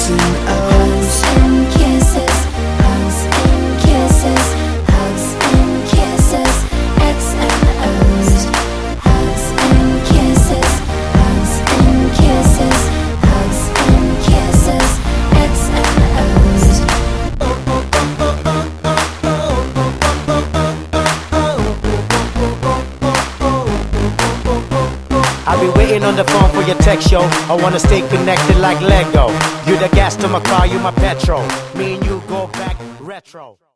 X and O's. Hugs and kisses, hugs and kisses, hugs and kisses, X and O's. Hugs and kisses, hugs and kisses, hugs and kisses, X and O's. I'll be waiting on the phone for your text, yo. I wanna stay connected like Lego. You the gas to my car, you my petrol. Me and you go back retro.